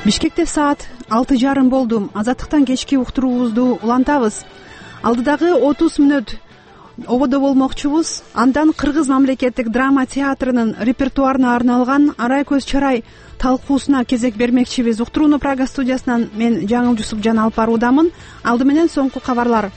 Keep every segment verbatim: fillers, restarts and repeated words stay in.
Бишкекте саат алты жарым болду. Азаттыктан кечки уктуруубузду улантабыз. Алдыдагы отуз мүнөт ободо болмокчубуз. Андан Кыргыз мамлекеттик драма театрынын репертуарына арналган Арай көз чарай талкуусуна кезек бермекчибиз. Уктурууну Прага студиясынан мен Жаңыл Жусупжан алып баруудамын. Алды менен соңку кабарлар.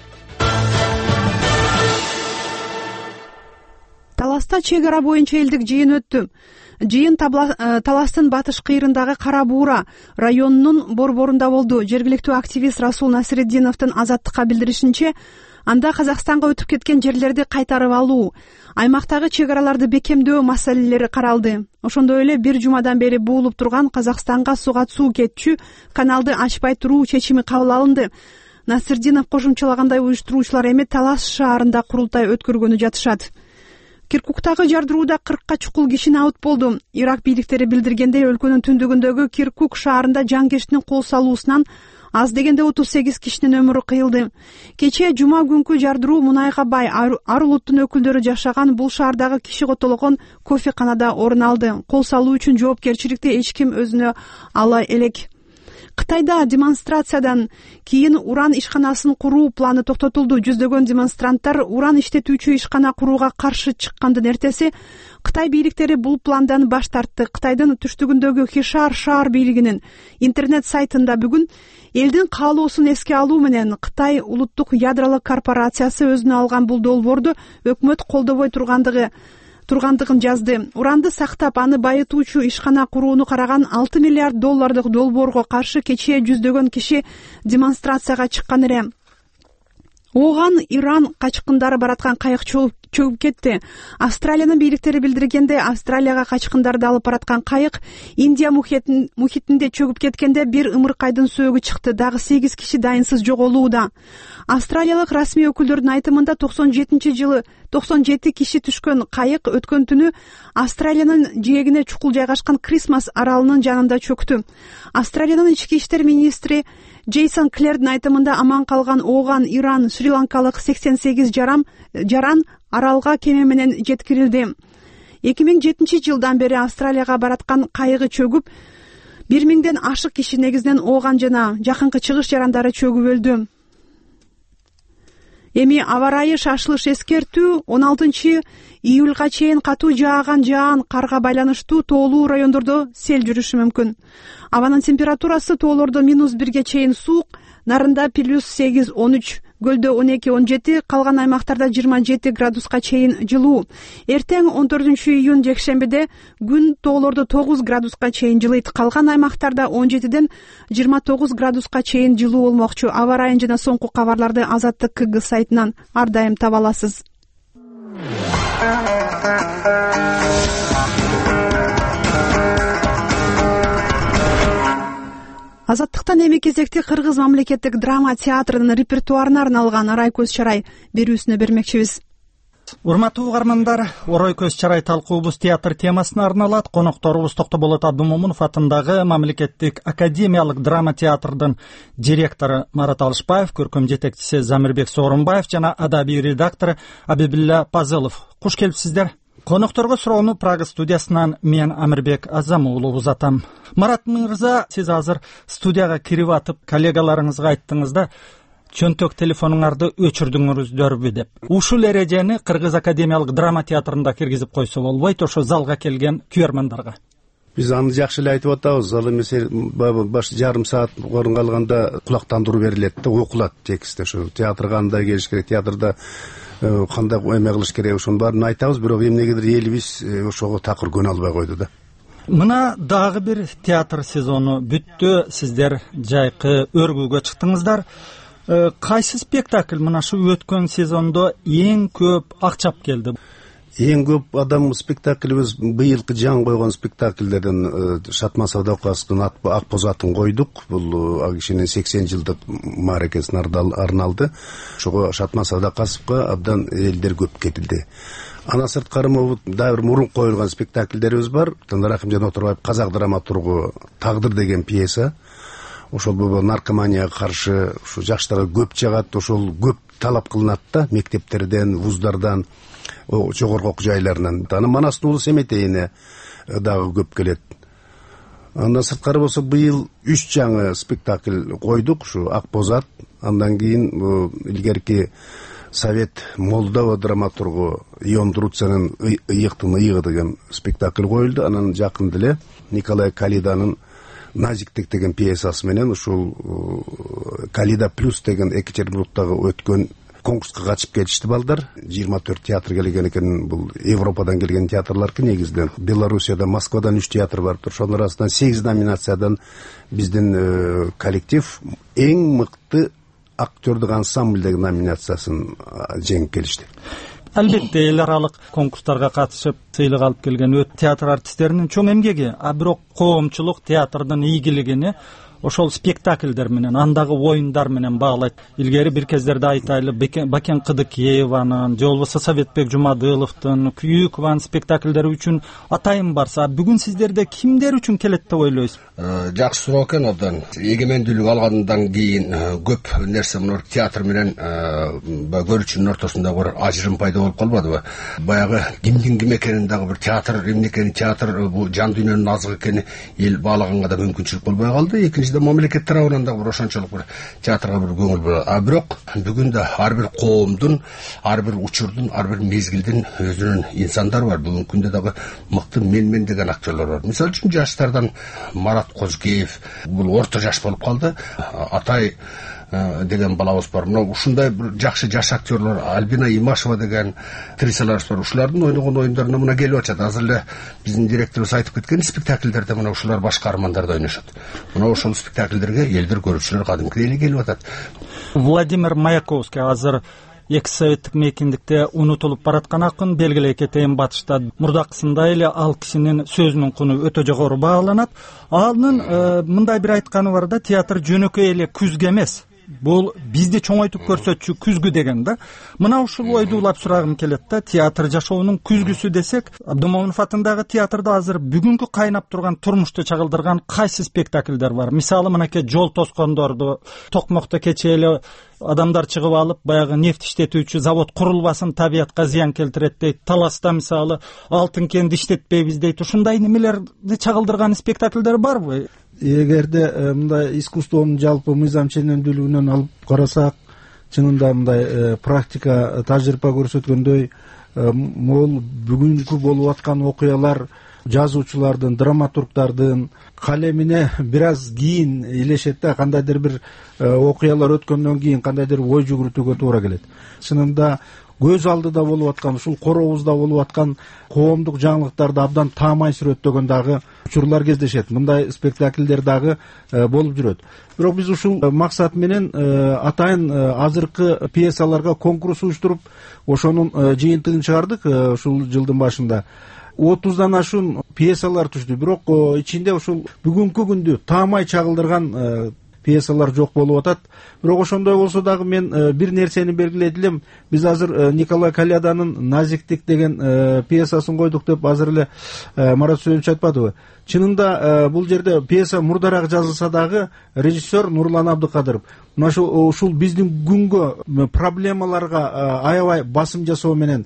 Таласта чек ара боюнча элдик жыйын өттү. Жыйын Таластын батыш кыйрындагы Кара Буура районунун борборунда болду. Жергиликтүү активист Расул Насиретдиновдун Азаттыкка билдиришинче, анда Казакстанга өтүп кеткен жерлерди кайтарып алуу, аймактагы чек араларды бекемдөө маселелери каралды. Ошондой эле бир жумадан бери буулуп турган Казакстанга суга суу кетчү каналды ачпай туруу чечими кабыл алынды. Насирдинов кошумчалагандай, уюштуруучулар эми Талас шаарында курултай өткөргөнү жатышат. Киркуктагы жардырууда кыркка чукул киши абут болду. Ирак бийликтери билдиргендей, өлкөнүн түндүгүндөгү Киркук шаарында жангештин кол салуусунан аз дегенде отуз сегиз кишинин өмүрү кыйылды. Кечээ жума күнкү жардыруу Мунайга бай ар улуттун өкүлдөрү жашаган бул шаардагы киши котолгон кофеканада орун алды. Кол салуу үчүн жоопкерчиликти эч ким өзүнө ала элек. Кытайда демонстрациядан кийин уран ишканасын куруу планы токтотулду. Жүздөгөн демонстранттар уран иштетүүчү ишкана курууга каршы чыккандын эртеси Кытай бийликтери бул пландан баш тартты. Кытайдын түштүгүндөгү Хишар шаар бийлигинин интернет сайтында бүгүн элдин каалоосун эске алуу менен Кытай улуттук ядролук корпорациясы өзүнө алган бул долбоорду өкмөт колдобой тургандыгы тургандыгын жазды. Уранды сактап, аны байытуучу ишкана курууну караган алты миллиард доллардык долбоорго каршы кечээ жүздөгөн киши демонстрацияга чыккан эле. Ооган Иран качкындары бараткан кайык чөгүп кетти. Австралиянын бийликтери билдиргенде, Австралияга качкындарды алып бараткан кайык Индия мухитинде чөгүп кеткенде бир ымыркайдын сөөгү чыкты. Дагы сегиз киши дайынсыз жоголууда. Австралиялык расмий өкүлдөрдүн айтымында токсон жетинчи жылы токсон жети киши түшкөн кайык өткөн түнү Австралиянын жээгине чукул жайгашкан Крисмас аралынын жанында чөктү. Австралиянын ички иштер министри Джейсон Клердин айтымында аман калган Ооган Иран Шри-Ланкалык сексен сегиз жарам жаран аралга кеме менен жеткирилди. эки миң жетинчи жылдан бери Австралияга бараткан кайыгы чөгүп, бир миңден ашык киши, негизинен Ооган жана жакынкы чыгыш жарандары чөгүп өлдү. Эми аба ырайы шашылыш эскертүү он алтынчы июлга чейин катуу жааган жаан карга байланыштуу тоолуу райондордо сел жүрүшү мүмкүн. Абанын температурасы тоолордо минус бирге чейин суук, нарында плюс сегиз он үч, көлдө он эки он жети, калган аймактарда жыйырма жети градуска чейин жылуу. Эртең он төртүнчү июнь жекшембиде күн тоолордо тогуз градуска чейин жылыйт, калган аймактарда он жетиден жыйырма тогуз градуска чейин жылуу болмокчу. Аба ырайын жана соңку кабарларды Азаттык КГ сайтынан ар дайым таба аласыз. Азаттыктан эми кезекти Кыргыз мамлекеттик драма театрынын репертуарына арналган Арай көз чарай берүүсүнө бермекчибиз. Урматтуу угармандар, Орой көз чарай талкуубуз театр темасына арналат. Конокторубуз Токтоболот Абдымомунов атындагы мамлекеттик академиялык драма театрдын директору Марат Алышбаев, көркөм жетекчиси Замирбек Соорунбаев жана адабий редактору Абибилла Пазылов. Куш келипсиздер. Конокторго суроону Прага студиясынан мен Амирбек Азамуулу узатам. Марат мырза, сиз азыр студияга кирип атып, коллегаларыңызга айттыңыз да, чөнтөк телефонуңарды өчүрдүңүздөрбү деп. Ушул эрежени Кыргыз академиялык драма театрында киргизип койсо болбойт, ошо залга келген күйөрмандарга. Биз аны жакшы эле айтып атабыз. Ал эмесе баш жарым саат орун калганда кулактандыруу берилет да, окулат текстте. Ошо театрга кандай келиш керек, театрда кандай эме кылыш керек, ошонун баарын айтабыз, бирок эмнегедир элибиз ошого такыр көнө албай койду да. Мына дагы бир театр сезону бүттү, сиздер жайкы өргүүгө чыктыңыздар. Кайсы спектакль мына шу өткөн сезондо эң көп акчап келди? Эң көп адам спектаклибиз быйылкы жан койгон спектакльдерден Шатма Садыковдун Ак боз атын койдук. Бул ал кишинин сексен жылдык мааракесине арналды. Ошого Шатма Садыковго абдан элдер көп кетилди. Ана сырткары дагы бир мурун коюлган спектакльдерибиз бар. Рахимжан Отурбаев казак драматургу Тагдыр деген пьеса. Ошол наркоманияга каршы ушу жаштарга көп жагат, ошол көп талап кылынат да, мектептерден, вуздардан, жогорку окуу жайларынан. Аны Манастын улуу Семетейине дагы көп келет. Андан сырткары болсо быйыл үч жаңы спектакль койдук, ушу Ак боз ат. Андан кийин илгерки Совет Молдова драматургу Ион Друцанын ыйыктын ыйыгы деген спектакль коюлду. Анан жакында эле Николай Калиданын Назиктик деген пьесасы менен ушул Калида плюс деген Екатеринбургдагы өткөн конкурска катышып келишти балдар. жыйырма төрт театр келген экен. Бул Европадан келген театрларкы негизинен. Белоруссияда, Москвадан үч театр бар. Ошонун арасынан сегиз номинациядан биздин коллектив эң мыкты актёрдук ансамбль деген номинациясын жеңип келишти. Албетте эл аралык конкурстарга катышып сыйлык алып келген өт театр артисттеринин чоң эмгеги, а бирок коомчулук театрдын ийгилигини ошол спектакльдер менен, андагы оюндар менен баалайт. Илгери бир кездерде айтайлы Бакен Кыдыкееванын, же болбосо Советбек Жумадыловдун, Күйүкованын спектакльдери үчүн атайын барса, бүгүн сиздерде кимдер үчүн келет деп ойлойсуз? Жакшы суроо экен. Абдан эгемендүүлүк алгандан кийин көп нерсе мына театр менен көрүүчүнүн ортосунда бир ажырым пайда болуп калбадыбы? Баягы кимдин ким экенин дагы бир театр эмне экени, театр бул жан дүйнөнүн азыгы экени эл баалаганга да мүмкүнчүлүк болбой калды. Экинчиден мамлекет тарабынан да бир ошончолук бир театрга бир көңүл бурат. А бирок бүгүн да ар бир коомдун, ар бир учурдун, ар бир мезгилдин өзүнүн инсандар бар. Бүгүнкү күндө дагы мыкты менмен деген актерлор бар. Мисалы үчүн жаштардан Марат Козгеев бул орто жаш болуп калды. Атай деген балабыз бар. Мына ушундай бир жакшы жаш актерлор, Альбина Имашева деген актрисалар бар. Ушулардын ойногон оюндарына мына келип атат. Азыр эле биздин директорубуз айтып кеткен спектакльдерде мына ушулар башка армандарда ойношот. Мына ошол спектакльдерге элдер, көрүүчүлөр кадимкидей эле келип атат. Владимир Маяковский азыр эки советтик мейкиндикте унутулуп бараткан акын, белгилей кетейин, батышта мурдакысындай эле ал кишинин сөзүнүн куну өтө жогору бааланат. Анын мындай бир айтканы бар да, театр жөнөкөй эле күзгү эмес. Бул бизди чоңойтуп көрсөтчү күзгү деген да. Мына ушул ойду улап сурагым келет да. Театр жашоонун күзгүсү десек, Абдымомунов атындагы театрда азыр бүгүнкү кайнап турган турмушту чагылдырган кайсы спектакльдер бар? Мисалы, мынакей Жол тоскондорду, Токмокто кечээ эле адамдар чыгып алып, баягы нефть иштетүүчү завод курулбасын, табиятка зыян келтирет дейт. Таласта мисалы алтын кенди иштетпейбиз дейт. Ушундай немелерди чагылдырган спектакльдер барбы? Эгерде мындай искусствонун жалпы мыйзам ченемдүүлүгүнөн алып карасак, чынында мындай практика тажрыйба көрсөткөндөй, могул бүгүнкү болуп аткан окуялар жазуучулардын, драматургдардын калемине бир аз кийин илешет да. Кандайдыр бир окуялар өткөндөн кийин кандайдыр ой жүгүртүүгө туура келет. Чынында көз алдыда болуп аткан, ушул корообузда болуп аткан коомдук жаңылыктарды абдан таамай сүрөттөгөн дагы учурлар кездешет. Мындай спектакльдер дагы болуп жүрөт. Бирок биз ушул максат менен атайын азыркы пьесаларга конкурс уюштуруп, ошонун жыйынтыгын чыгардык ушул жылдын башында. отуздан ашуун пьесалар түштү. Бирок ичинде ушул бүгүнкү күндү таамай чагылдырган пьесалар жок болуп атат. Бирок ошондой болсо дагы мен бир нерсени белгилейт элем. Биз азыр Николай Калиданын Назиктик деген пьесасын койдук деп азыр эле Марат Сөйүнч айтпадыбы? Чынында бул жерде пьеса мурдараак жазылса дагы режиссер Нурлан Абдыкадыров мына ушул биздин күнгө проблемаларга аябай басым жасоо менен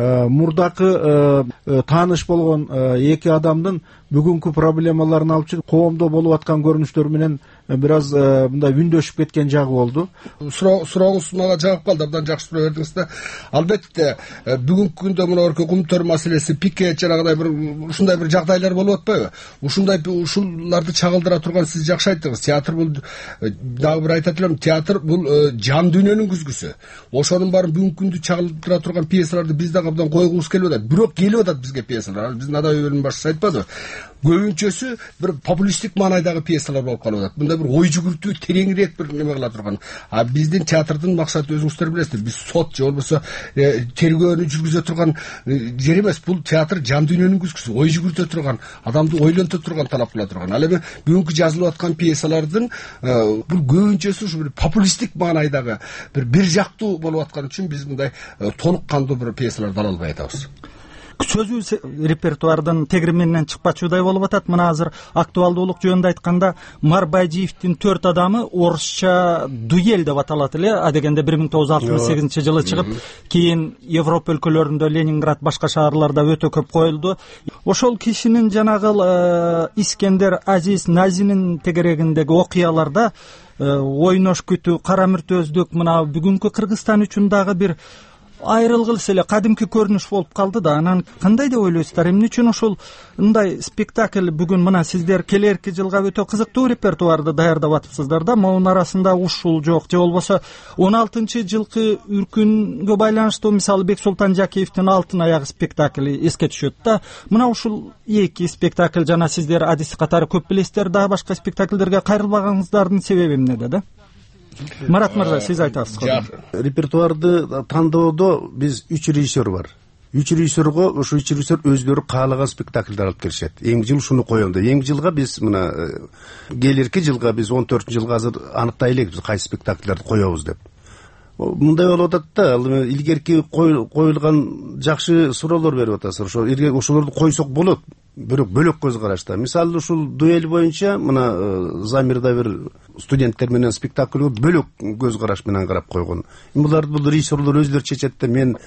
мурдакы тааныш болгон эки адамдын бүгүнкү проблемаларын алып чыгып, коомдо болуп аткан көрүнүштөр менен бир аз мындай үндөшүп кеткен жагы болду. Сурооңуз мага жаап калды, абдан жакшы суроо бердиңиз да. Албетте бүгүнкү күндө мына Кумтөр маселеси, пикет жанагыдай бир ушундай бир жагдайлар болуп атпайбы? Ушундай ушуларды чагылдыра турган сиз жакшы айттыңыз. Театр бул, дагы бир айтат элем, театр бул жан дүйнөнүн күзгүсү. Ошонун баарын бүгүнкү күндө чагылдыра турган пьесаларды биз дагы абдан койгубуз келип атат. Бирок келип атат бизге пьесалар. Биздин Адай бөлүм башчысы айтпадыбы? Көбүнчөсү бир популисттик маанайдагы пьесалар болуп калып атат. Мында бир ой жүгүртүү, тереңирээк бир неме кыла турган. А биздин театрдын максаты өзүңүздөр билесиздер. Биз сот же болбосо тергөөнү жүргүзө турган жер эмес. Бул театр жан дүйнөнүн күзгүсү, ой жүгүртө турган, адамды ойлонто турган, талап кыла турган. Ал эми бүгүнкү жазылып аткан пьесалардын бул көбүнчөсү ушу бир популисттик маанайдагы бир бир жактуу болуп аткан үчүн биз мындай толук кандуу бир пьесаларды ала албай атабыз. сөзүү репертуардын тегирменинен чыкпачудай болуп атат. Мына азыр актуалдуулук жөнүндө айтканда Марбайжиевдин төрт адамы орусча дуэль деп аталат эле. А дегенде бир миң тогуз жүз алтымыш сегизинчи жылы чыгып, кийин Европа өлкөлөрүндө Ленинград башка шаарларда өтө көп коюлду. Ошол кишинин жанагы Искендер Азиз Назинин тегерегиндеги окуяларда ойнош күтүү, кара мүртөздүк мына бүгүнкү Кыргызстан үчүн дагы бир айрылгыс эле кадимки көрүнүш болуп калды да. Анан кандай деп ойлойсуздар? Эмне үчүн ошол мындай спектакль бүгүн мына сиздер келерки жылга өтө кызыктуу репертуарды даярдап атыпсыздар да, монун арасында ушул жок же болбосо он алтынчы жылкы үркүнгө байланыштуу мисалы Бексултан Жакиевдин Алтын аяк спектакли эске түшөт да. Мына ушул эки спектакль жана сиздер адис катары көп билесиздер, дагы башка спектакльдерге кайрылбаганыңыздардын себеби эмнеде да? Марат мырза, сиз айтасыз го. Репертуарды тандоодо биз үч режиссер бар. Үч режиссерго ошо үч режиссер өздөрү каалаган спектакльдер алып келишет. Эң жыл шуну коем да. Эң жылга биз мына келерки жылга биз он төртүнчү жылга азыр аныктай элек биз кайсы спектакльдерди коебуз деп. Мындай болуп атат да, илгерки коюлган жакшы суроолор берип атасыздар. Ошо ошолорду койсок болот. Бирок бөлөк көз карашта. Мисалы ушул дуэль боюнча мына Замирда бир студенттер менен спектакльге бөлөк көз караш менен карап койгон. Буларды бул режиссерлор өздөрү чечет да. Мен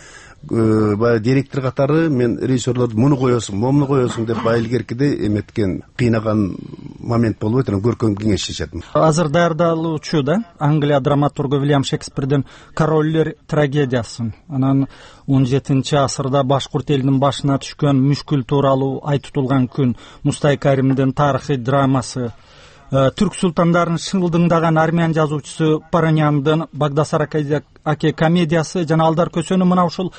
баягы директор катары мен режиссерлорду муну коесуң, момуну коесуң деп баягы илгеркиде эметкен, кыйнаган момент болуп өтөн көркөм кеңеш чечет. Азыр даярдалуучу да Англия драматургу Вильям Шекспирдин Короллер трагедиясын, анан он жетинчи асырда башкурт элинин башына түшкөн мүшкүл тууралуу айтылган күн, Мустай Каримдин тарыхый драмасы, түрк султандарын шылдыңдаган армян жазуучусу Параняндын Багдасар аке комедиясы жана Алдар көсөнү мына ушул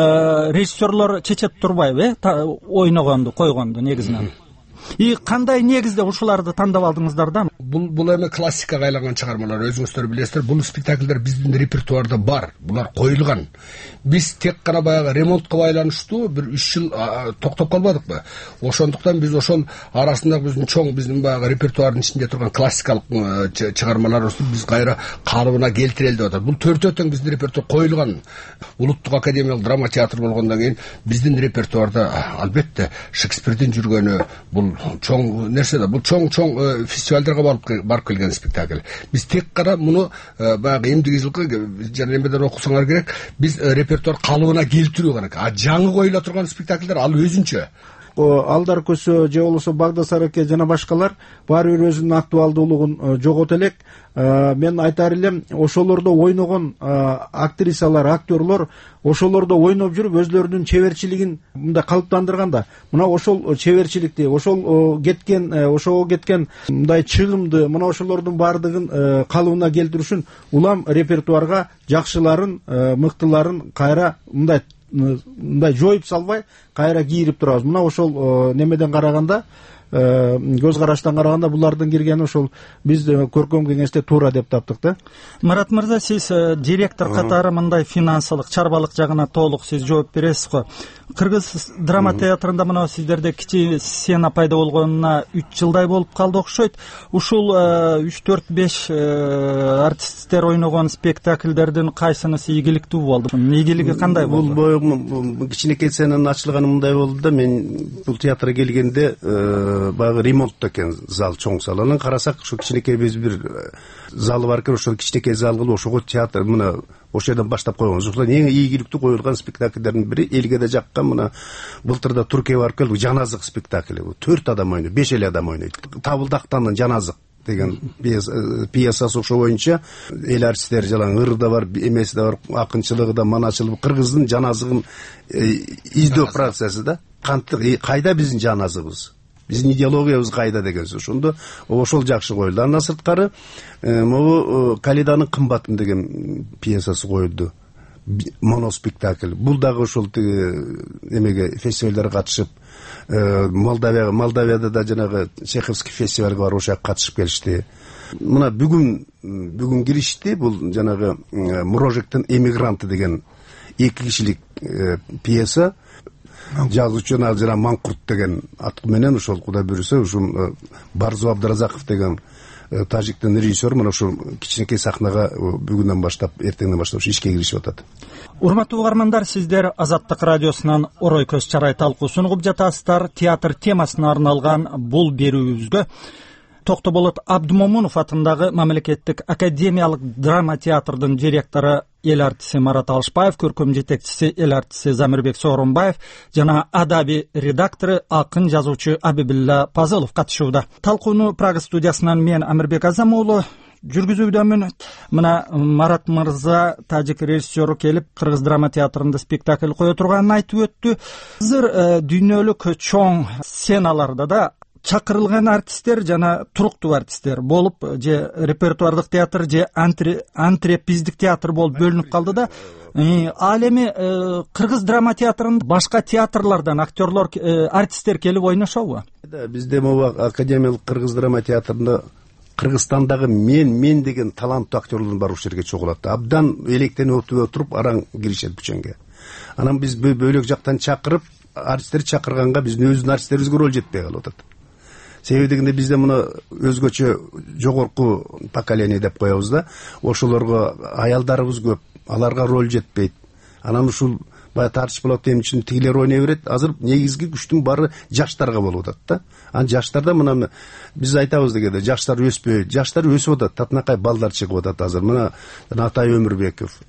режиссерлор чечет турбайбы, ойногонду, койгонду негизинен. И кандай негизде ушуларды тандап алдыңыздар да? Бул бул эми классикага айланган чыгармалар, өзүңүздөр билесиздер. Бул спектакльдер биздин репертуарда бар. Булар коюлган. Биз тек гана баягы ремонтко байланыштуу бир үч жыл токтоп калбадыкпы? Ошондуктан биз ошол арасында биздин чоң биздин баягы репертуардын ичинде турган классикалык чыгармаларыбызды биз кайра калыбына келтирели деп атат. Бул төртөө тең биздин репертуар коюлган. Улуттук академиялык драма театр болгондон кийин биздин репертуарда албетте Шекспирдин жүргөнү бул чоң нерсе да. Бул чоң-чоң фестивалдарга барып келген спектакль. Биз тек гана муну баягы эмдиги жылкы жана эмеден окусаңар керек, биз репертуар калыбына келтирүү керек. А жаңы коюла турган спектакльдер ал өзүнчө. Алдар көсө же болбосо Багдасар аке жана башкалар баары бир өзүнүн актуалдуулугун жогото элек. Мен айтар элем, ошолордо ойногон актрисалар, актерлор ошолордо ойноп жүрүп өзлөрүнүн чеберчилигин мындай калыптандырганда, мына ошол чеберчиликти, ошол кеткен, ошого кеткен мындай чыгымды, мына ошолордун баардыгын калыбына келтирүү үчүн улам репертуарга жакшыларын, мыктыларын кайра мындай мындай жоюп салбай кайра кийирип турабыз. Мына ошол немеден караганда, көз караштан караганда булардын киргени ошол биз көркөм кеңеште туура деп таптык да. Марат мырза, сиз директор катары мындай финансылык, чарбалык жагына толук сиз жооп бересиз го. Кыргыз драма театрында мына сиздерде кичи сцена пайда болгонуна үч жылдай болуп калды окшойт. Ушул үч төрт беш артисттер ойногон спектакльдердин кайсынысы ийгиликтүү болду? Ийгилиги кандай болду? Бул кичинекей сценанын ачылганы мындай болду да, мен бул театрга келгенде баягы ремонтто экен зал, чоң зал. Анан карасак, ушу кичинекей биз бир залы бар экен, ошол кичинекей зал кылып ошого театр мына ошол жерден баштап койгонбуз. Ошол эң ийгиликтүү коюлган спектакльдердин бири элге да жаккан мына былтырда Туркияга барып келдик, Жаназык спектакли. төрт адам ойнойт, беш эле адам ойнойт. Табылдактандын Жаназык деген пьесасы ошо боюнча эл артисттер жалаң ыры да бар, эмеси да бар, акынчылыгы да, маначылыгы, кыргыздын жаназыгын издөө процесси да. Кантип кайда биздин жаназыгыбыз? Биздин идеологиябыз кайда деген сөз. Ошондо ошол жакшы коюлду. Андан сырткары могу Калиданын кымбатын деген пьесасы коюлду. Моноспектакль. Бул дагы ошол эмеге фестивалдарга катышып, Молдавия, Молдавияда да жанагы Чеховский фестивалга барып ошо катышып келишти. Мына бүгүн бүгүн киришти. Бул жанагы Мурожектин эмигранты деген эки кишилик пьеса. Жазуучу жана Маңкурт деген аты менен ошол кудай буюрса ушул Барзу Абдыразаков деген тажиктин режиссер мына ушул кичинекей сахнага бүгүндөн баштап, эртеңден баштап ишке киришип атат. Урматтуу угармандар, сиздер Азаттык радиосунан Орой көз чарай талкуусун угуп жатасыздар. Театр темасына арналган бул берүүбүзгө Токтоболот Абдымомунов атындагы Мамлекеттик академиялык драма театрдын директору эл артиси Марат Алышбаев, көркөм жетекчиси эл артиси Замирбек Сооронбаев жана адаби редактору акын жазуучу Абибилла Пазылов катышууда. Талкууну Прага студиясынан мен Амирбек Азамуулу жүргүзүүдөмүн. Мына Марат мырза, тажик режиссеру келип, кыргыз драма театрында спектакль кое турганын айтып өттү. Азыр дүйнөлүк чоң сценаларда да чакырылган артисттер жана туруктуу артисттер болуп, же репертуардык театр, же антрепиздик театр болуп бөлүнүп калды да. Ал эми кыргыз драма театрында башка театрлардан актерлор, артисттер келип ойношобу? Бизде могу академиялык кыргыз драма театрында Кыргызстандагы мен мен деген таланттуу актерлордун бар ушул жерге чогулат. Абдан электенип отуруп араң киришет бүчөнгө. Анан биз бөлөк жактан чакырып, артисттер чакырганга биздин өзүбүздүн артисттерибизге роль жетпей калып атат. Себеби дегенде бизде муну өзгөчө жогорку поколение деп коебуз да. Ошолорго аялдарыбыз көп, аларга роль жетпейт. Анан ушул бая тартыш болот, эмне үчүн тигилер ойной берет. Азыр негизги күчтүн баары жаштарга болуп атат да. Анан жаштарда мына биз айтабыз дегенде жаштар өспөй, жаштар өсүп атат, татынакай балдар чыгып атат азыр. Мына Атай Өмүрбеков,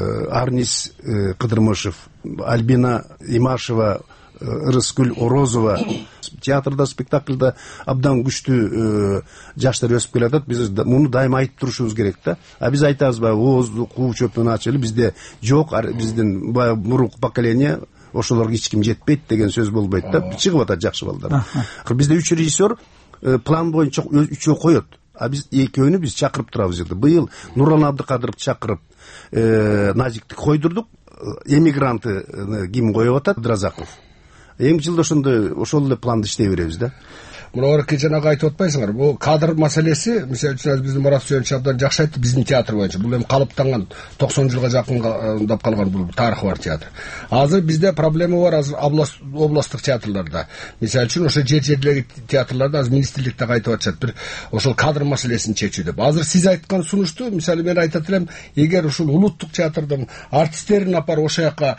Арнис Кыдырмышев, Альбина Имашева, Ырыскүл Орозова. Театрда, спектакльда абдан күчтүү жаштар өсүп келатат. Биз муну дайыма айтып турушубуз керек да. А биз айтабыз баягы оозду куу чөптөн ачылып, бизде жок, биздин баягы мурунку поколение ошолорго эч ким жетпейт деген сөз болбойт да. Чыгып атат жакшы балдар. Бизде үч режиссер план боюнча үчөө коет. А биз экөөнү биз чакырып турабыз жерде. Быйыл Нуралан Абдыкадыровду чакырып Назикти койдурдук. Эмигранты ким коюп атат? Дразаков. Эң жылда ошондой ошол эле планды иштей беребиз да. Мына орке жанагы айтып атпайсыңар, бул кадр маселеси, мисалы үчүн биздин Мурат Сүйөнч абдан жакшы айтты, биздин театр боюнча бул эми калыптанган тоқсон жылга жакындап калган бул тарыхы бар театр. Азыр бизде проблема бар, азыр областтык театрларда. Мисалы үчүн ошо жер жерлердеги театрларда азыр министрликте кайтып атышат, бир ошол кадр маселесин чечүү деп. Азыр сиз айткан сунушту, мисалы мен айтат элем, эгер ушул улуттук театрдын артисттерин апарып ошол жака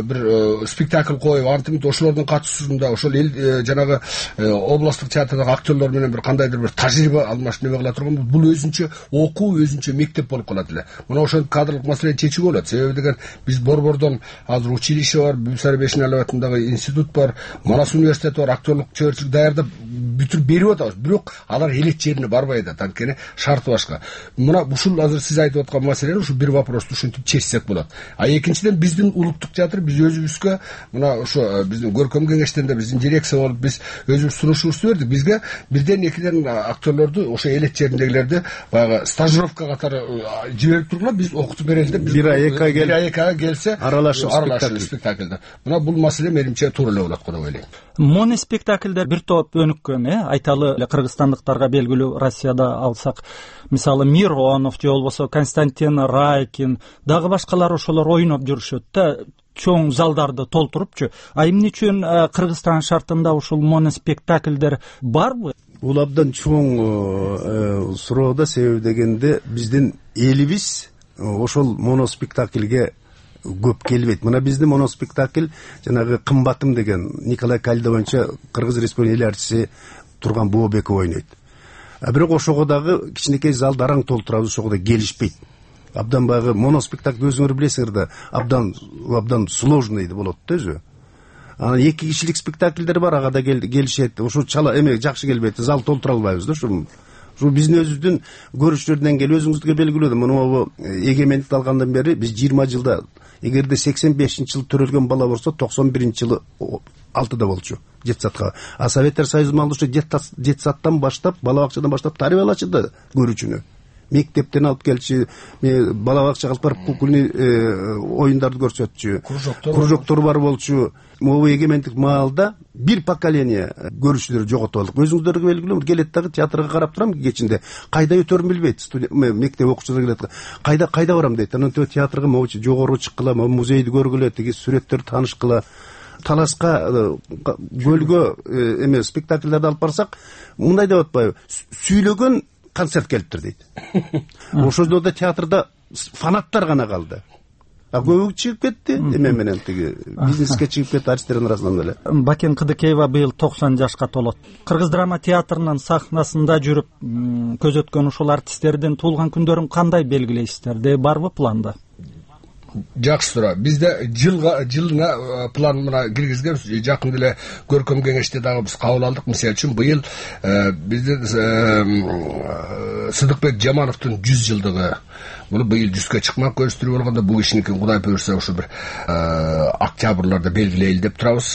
бир спектакль коюп, антимит ошолордун катышуусунда ошол эл жанагы областтык театрдагы актерлор менен бир кандайдыр бир тажрыйба алмашып неме кыла турган, бул өзүнчө окуу, өзүнчө мектеп болуп калат эле. Мына ошол кадрлык маселени чечүүгө болот. Себеби деген биз Борбордон азыр училище бар, Бүсары Бешеналиев атындагы институт бар, Манас университети бар, актерлык чөбөрчүлүк даярдап бүтүрүп берип атабыз. Бирок алар элет жерине барбай да, анткени шарты башка. Мына ушул азыр сиз айтып аткан маселени ушу бир вопросту ушинтип чечсек болот. А экинчиден биздин улуттук театр биз өзүбүзгө мына ошо биздин көркөм кеңештенде биздин дирекция болуп биз өзүбүз сунушубузду бердик. Бизге бирден экиден актерлорду ошо элет жериндегилерди баягы стажировка катары жиберип тургула, биз окутуп берели деп бир ай эки ай бир ай эки ай келсе аралашып спектакльде. Мына бул маселе менимче туура эле болот го деп ойлойм. Моно спектакльдер бир топ өнүккөн, э, айталы эле кыргызстандыктарга белгилүү Россияда алсак, мисалы Миронов же болбосо Константин Райкин, дагы башкалар ошолор ойноп жүрүшөт да, чоң залдарды толтурупчу. А эмне үчүн Кыргызстан шартында ушул моно спектакльдер барбы? Бул абдан чоң суроо да, себеби дегенде биздин элибиз ошол моно спектакльге көп келбейт. Мына биздин моно спектакль жанагы Кымбатым деген Николай Калида боюнча Кыргыз Республикасынын эл артиси Турган Бообеков ойнойт. А бирок ошого дагы кичинекей залды араң толтурабыз, ошого да келишпейт. Абдан багы моно спектакль өзүңөр билесиңер да, абдан абдан сложный болот да өзү. Анан эки кишилик спектакльдер бар, ага да келишет. Ошо чала эме жакшы келбейт, зал толтура албайбыз да. Ушул ушул биздин өзүбүздүн көрүштөрдөн келип өзүңүзгө белгилүү. Мына эгемендикти алгандан бери биз жыйырма жылда, эгерде сексен бешинчи жылы төрөлгөн бала болсо, токсон биринчи жылы алтыда болчу жетсатка. А Советтер Союзу малышы жетсаттан баштап, бала бакчадан баштап тарбия алачы да көрүүчүнү. Мектептен алып келчи, бала бакчага алып барып кукульный оюндарды көрсөтчү. Кружоктор бар болчу. Могу эгемендик маалда бир поколение көрүүчүлөр жоготуп алдык. Өзүңүздөргө белгилүү, келет дагы театрга карап турам кечинде. Кайда өтөрүн билбейт. Мектеп окуучулары келет. Кайда кайда барам дейт. Анан театрга могу жогору чыккыла, музейди көргүлө, тиги сүрөттөрдү таанышкыла. Таласка көлгө эме спектакльдерди алып барсак, мындай деп атпайбы? Сүйлөгөн концерт келиптир дейт. Ошондо да театрда фанаттар гана калды. А көбү чыгып кетти, эме менен тиги бизнеске чыгып кетти артисттердин арасынан эле. Бакен Кыдыкеева быйыл токсон жашка толот. Кыргыз драма театрынын сахнасында жүрүп көзөткөн ушул артисттердин туулган күндөрүн кандай белгилейсиздер? Де барбы планда? Жакшы суроо. Бизде жылга жылына план мына киргизгенбиз. Жакында эле көркөм кеңеште дагы биз кабыл алдык. Мисалы үчүн быйыл бизде Сыдыкбек Жамановдун жүз жылдыгы. Буну быйыл жүзгө чыкмак көрүстүрүп болгондо бул кишиники Кудай буйрса ушу бир октябрларда белгилейли деп турабыз.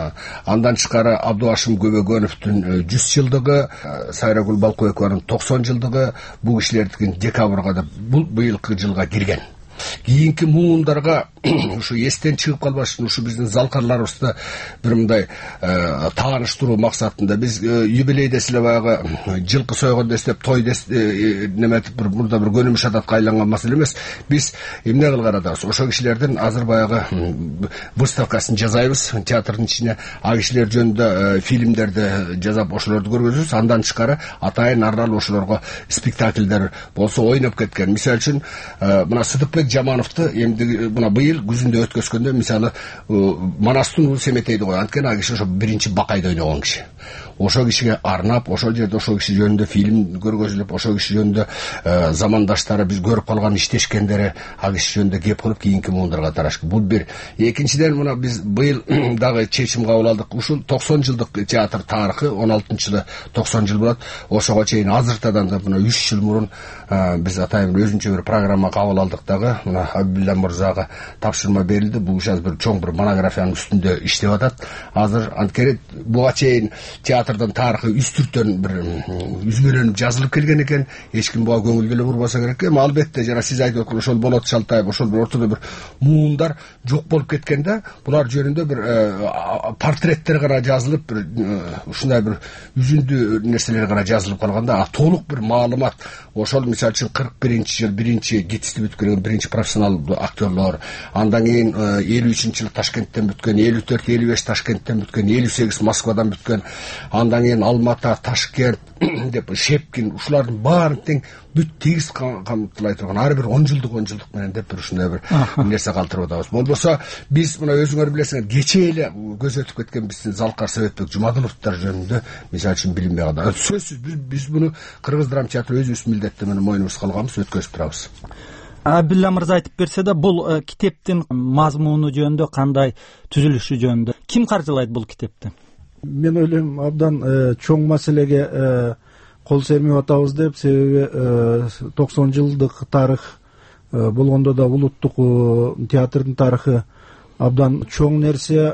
Андан тышкары Абдубашым Көбөгөновдун жүз жылдыгы, Сайрагүл Балкоекованын токсон жылдыгы, бул кишилердин декабрга да бул быйылкы жылга кирген. Кийинки муундарга ушу эстен чыгып калбаш үчүн ушу биздин залкарларыбызды бир мындай тааныштыруу максатында биз юбилейде силе баягы жылкы сойгондо эстеп той неметип бир мурда бир көнүмүш адатка айланган маселе эмес. Биз эмне кылган атабыз? Ошо кишилердин азыр баягы выставкасын жасайбыз театрдын ичине. А кишилер жөнүндө фильмдерди жасап ошолорду көргөзөбүз. Андан тышкары атайын арналуу ошолорго спектакльдер болсо ойноп кеткен. Мисалы үчүн мына Сыдыкбек Жамановду эмди мына быйыл күзүндө өткөзгөндө мисалы Манастын Улуу Семетейди кой. Анткени ал киши ошо биринчи Бакайды ойногон киши. Ошо кишиге арнап, ошол жерде ошо киши жөнүндө фильм көргөзүлүп, ошо киши жөнүндө замандаштары биз көрүп калган иштешкендери ал киши жөнүндө кеп кылып кийинки муундарга тараш. Бул бир. Экинчиден мына биз быйыл дагы чечим кабыл алдык. Ушул токсон жылдык театр тарыхы он алтынчы жылы токсон жыл болот. Ошого чейин азыртадан да мына үч жыл мурун биз атайын өзүнчө бир программа кабыл алдык дагы. Мына Абдулла мырзага тапшырма берилди. Бул киши бир чоң бир монографиянын үстүндө иштеп атат. Азыр анткени буга чейин театрдын тарыхы үстүртөн бир үзгөлөнүп жазылып келген экен. Эч ким буга көңүл келе бурбаса керек. Эми албетте жана сиз айтып аткан ошол Болот Шалтаев ошол бир ортодо бир муундар жок болуп кеткенде булар жөнүндө бир портреттер гана жазылып, бир ушундай бир үзүндү нерселер гана жазылып калганда, а толук бир маалымат ошол мисалы үчүн кырк биринчи жыл биринчи гитисти бүткөн биринчи профессионал актерлор, андан кийин элүү үчүнчү жылы Ташкенттен бүткөн, элүү төрт элүү беш Ташкенттен бүткөн, элүү сегиз Москвадан бүткөн, андан кийин Алматы, Ташкент деп Шепкин, ушулардын баарын тең бүт тегиз камтылай турган ар бир он жылдык он жылдык менен деп бир ушундай бир нерсе калтырып атабыз. Болбосо биз мына өзүңөр билесиңер, кечээ эле көз өтүп кеткен биздин Залкар Советбек Жумадыловдор жөнүндө мисалы үчүн билинбей калды. Сөзсүз биз муну Кыргыз драма театры өзүбүз милдетти менен мойнубузга алганбыз, өткөзүп турабыз. Абдулла мырза айтып берсе да, бул китептин мазмуну жөнүндө, кандай түзүлүшү жөнүндө ким каржылайт бул китепти? Мен ойлойм абдан чоң маселеге кол сермеп атабыз деп, себеби токсон жылдык тарых болгондо да улуттук театрдын тарыхы абдан чоң нерсе,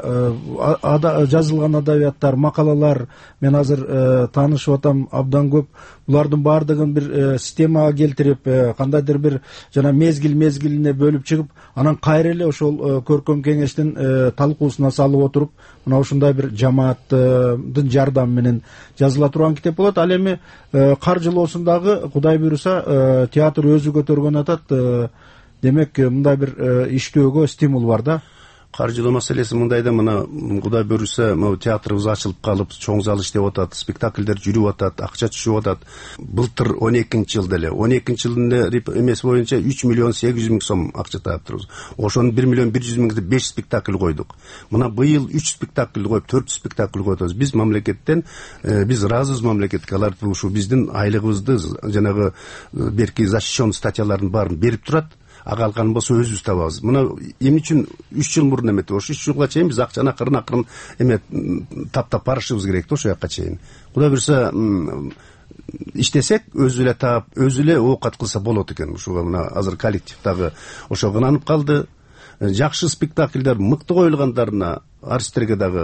жазылган адабияттар, макалалар мен азыр таанышып атам абдан көп. Булардын баардыгын бир системага келтирип, кандайдыр бир жана мезгил мезгилине бөлүп чыгып, анан кайра эле ошол көркөм кеңештин талкуусуна салып отуруп, мына ушундай бир жамааттын жардамы менен жазыла турган китеп болот. Ал эми каржылоосун дагы Кудай буйруса театр өзү көтөргөн атат. Демек мындай бир иштөөгө стимул бар да. Каржылоо маселеси мындайда, мына Кудай буйруса театрыбыз ачылып калып, чоң зал иштеп атат, спектакльдер жүрүп атат, акча түшүп атат. Былтыр он экинчи жылда эле, он экинчи жылдын эмеси боюнча үч миллион сегиз жүз миң сом акча таптырбыз. Ошонун бир миллион бир жүз миңди беш спектакль койдук. Мына быйыл үч спектакль коюп, төрт спектакль коебуз. Биз мамлекеттен, биз ыраазыбыз мамлекетке, алар ушу биздин айлыгыбызды, жанагы берки защищенный статьялардын баарын берип турат. Агалган болсо өзүбүз табабыз. Мына эмне үчүн үч жыл мурун эметип, ошо үч жылга чейин биз акчаны акырын акырын эме таптап барышыбыз керек да, ошо жакка чейин. Кудай буйруса иштесек, өзү эле таап, өзү эле оокат кылса болот экен. Ушуга мына азыр коллектив дагы ошо ынанып калды. Жакшы спектакльдер мыкты коюлгандарына артисттерге дагы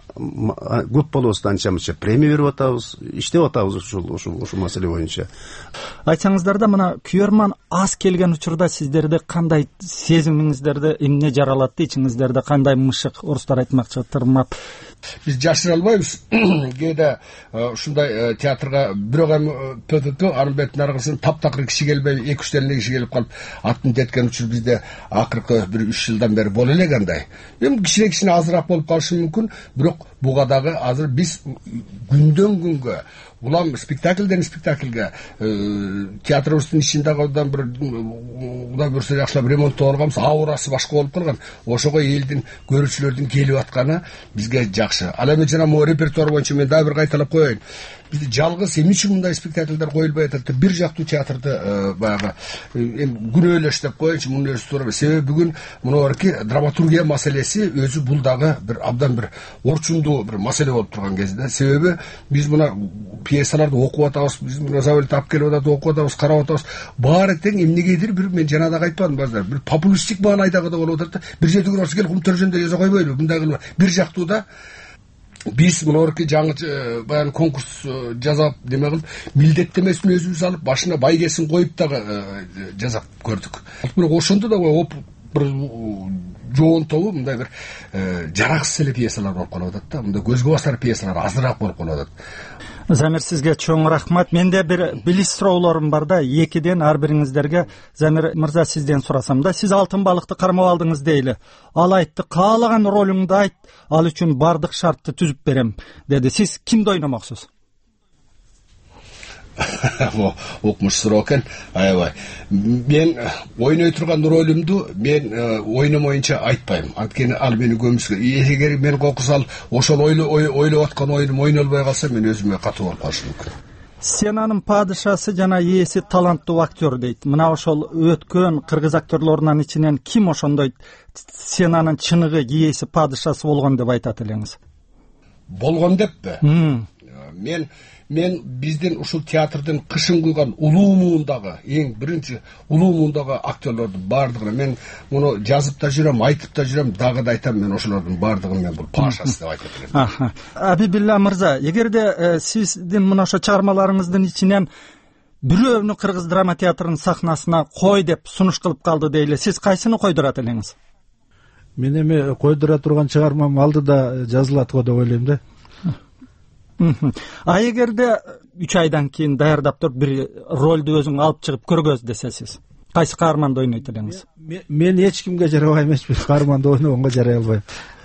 көп болобузда анча мынча премия берип атабыз, иштеп атабыз ушул ушул ушул маселе боюнча. Айтсаңыздар да, мына күйөрман аз келген учурда сиздерде кандай сезимиңиздерди эмне жаралатты, ичиңиздерде кандай мышык, орустар айтмакчы, тырмап биз жашыра албайбыз. Кээде ушундай театрга бирок эми пөтөтө анын бетин аргысын таптакыр киши келбей, эки үч деле киши келип калып атын теткен учур бизде акыркы бир үч жылдан бери боло элек андай. Эми кичине кичине азыраак болуп калышы мүмкүн, бирок буга дагы азыр биз күндөн күнгө улам спектакльден спектакльге театрыбыздын ичиндеги бир Кудай буюрса жакшылап ремонттоп алганбыз, аурасы башка болуп калган. Ошого элдин, көрүүчүлөрдүн келип атканы бизге жакшы. Ал эми жана могу репертуар боюнча мен дагы бир кайталап коеюн. Бизде жалгыз эмне үчүн мындай спектакльдер коюлбай атат? Бир жактуу театрды баягы күнөөлөш деп коеюнчу, муну өзү туура. Себеби бүгүн мынуарки драматургия маселеси өзү бул дагы бир абдан бир орчундуу бир маселе болуп турган кезде. Себеби биз мына пьесаларды окуп атабыз, биз мына Завалет алып келип атат, окуп атабыз, карап атабыз. Баары тең эмнегедир бир мен жана да айтпадым базар. Бир популисттик маанайдагы болуп атат да. Бир жерде көрсө кел кумтөржөндө жаза койбойлу. Мындай кылып бир жактууда биз мынорки жаңы баягы конкурс жасап неме кылып, милдеттемесин өзүбүз алып, башына байгесин коюп дагы жасап көрдүк. Бирок ошондо да бир жоонтобу мындай бир жараксыз эле пьесалар болуп калып атат да. Мындай көзгө басар пьесалар азыраак болуп калып атат. Замир, сизге чоң рахмат. Менде бир билиş суроолорум бар да, экиден ар бириңиздерге. Замир мырза, сизден сурасам да, сиз алтын балыкты кармап алдыңыз дейли. Ал айтты, каалаган ролуңду айт, ал үчүн бардык шартты түзүп берем деди. Сиз кимди ойномоксуз? Окмуш суроо экен. Аябай. Мен ойной турган ролумду мен ойномоюнча айтпайм. Анткени ал мени көмүскө. Эгер мен кокусал ошол ойлоп аткан оюнум ойнолбой калса, мен өзүмө катуу болуп калышым мүмкүн. Сенанын падышасы жана ээси таланттуу актер дейт. Мына ошол өткөн кыргыз актерлорунун ичинен ким ошондой Сенанын чыныгы ээси падышасы болгон деп айтат элеңиз? Болгон деппи? Мен мен биздин ушул театрдын кышын куйган улуу муундагы эң биринчи улуу муундагы актерлордун баардыгына мен муну жазып да жүрөм, айтып да жүрөм, дагы да айтам, мен ошолордун баардыгын мен бул пашасы деп айтып берем. Абибилла мырза, эгерде сиздин мына ошо чыгармаларыңыздын ичинен бирөөнү кыргыз драма театрынын сахнасына кой деп сунуш кылып калды дейле, сиз кайсыны койдурат элеңиз? Мен эми койдура турган чыгармам алдыда жазылат го деп ойлойм да. А эгерде үч айдан кийин даярдап туруп бир ролду өзүң алып чыгып көргөз десесиз, кайсы каарманды ойнойт элеңиз? Мен эч кимге жарабай эмесмин, каарманды ойногонго жарай албайм.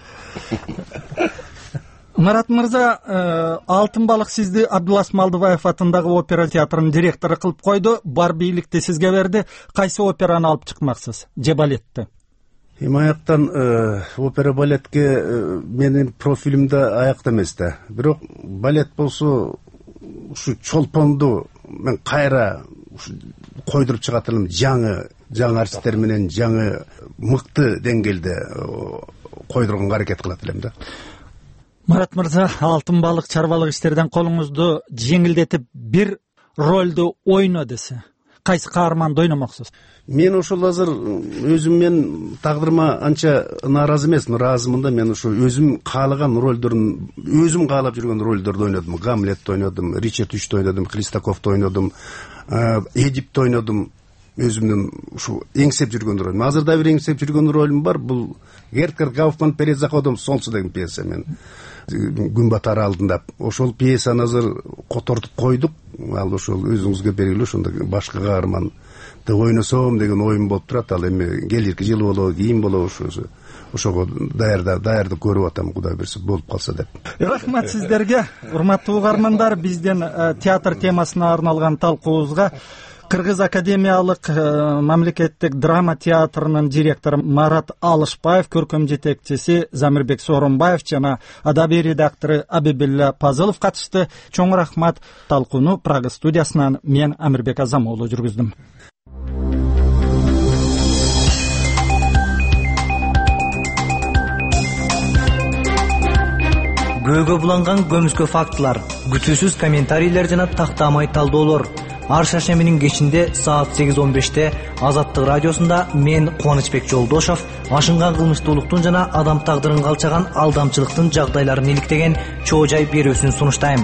Марат мырза, Алтын балык сизди Абдулас Малдыбаев атындагы опера театрынын директору кылып койду, бар бийликти сизге берди. Кайсы операны алып чыкмаксыз же балетти? Эми аяктан опера балетке менин профилимде аякта эмес да. Бирок балет болсо ушу чолпонду мен кайра койдуруп чыгат элем, жаңы жаңы артисттер менен жаңы мыкты деңгээлде койдурганга аракет кылат элем да. Марат мырза, Алтын балык чарбалык иштерден колуңузду жеңилдетип бир ролду ойно десе, кайсы каарманды ойномоксуз? Мен ошол азыр өзүм мен тагдырыма анча нааразы эмесмин, ыраазымын да. Мен ошо өзүм каалаган ролдорун, өзүм каалап жүргөн ролдорду ойнодум. Гамлетти ойнодум, Ричард үчтү ойнодум, Хлестаковду ойнодум, Эдипти ойнодум. Өзүмдүн ушу эңсеп жүргөн ролум. Азыр да бир эңсеп жүргөн ролум бар. Бул Герткер Гауфман перед заходом солнца деген пьеса. Мен күн батары алдында ошол пьесаны азыр котортуп койдук. Ал ошол өзүңүзгө белгилүү, ошондо башка каарман ойносом деген оюм болуп турат. Ал эми келирки жылы болобу, кийин болобу, ошо ошого даярда даярды көрүп атам, Кудай берсе болуп калса деп. Рахмат сиздерге, урматтуу угармандар. Биздин театр темасына арналган талкуубузга Кыргыз академиялык мамлекеттик драма театрынын директору Марат Алышбаев, көркөм жетекчиси Замирбек Сооронбаев жана адабий редактору Абибилла Пазылов катышты. Чоң рахмат. Талкууну Прага студиясынан мен Амирбек Азамоğlu жүргүздүм. Көөгө буланган көмүскө фактылар, күтүүсүз комментарийлер жана тактамай талдоолор. Ар шаршембинин кечинде саат сегиз он беште Азаттык радиосунда мен Кубанычбек Жолдошов ашынган кылмыштуулуктун жана адам тагдырын калчаган алдамчылыктын жагдайларын иликтеген чоо жай берүүсүн сунуштайм.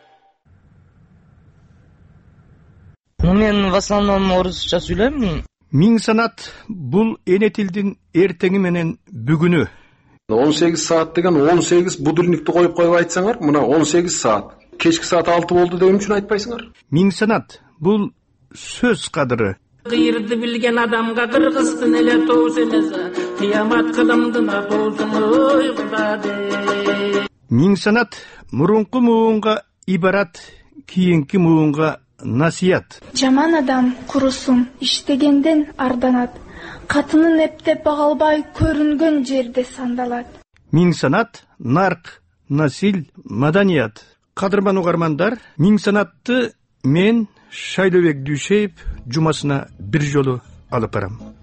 Ну мен в основном орусча сүйлөйм. Миң санат бул эне тилдин эртеңи менен бүгүнү. он сегиз саат деген он сегиз будильникти коюп коюп айтсаңар, мына он сегиз саат. Кечки саат алты болду деген үчүн айтпайсыңар. Миң санат бул сөз кадыры. Кыйырды билген адамга кыргызтын эле тоос эмес, кыямат кылымдына тоосун ой Кудаде. Миң санат мурунку муунга ибарат, кийинки муунга насият. Жаман адам курусун иштегенден арданат. Катынын эптеп багалбай көрүнгөн жерде сандалат. Миң санат нарк, насил, маданият. Кадырман угармандар, миң санатты мен Шайлообек Дүйшеев жумасына бир жолу алып барам.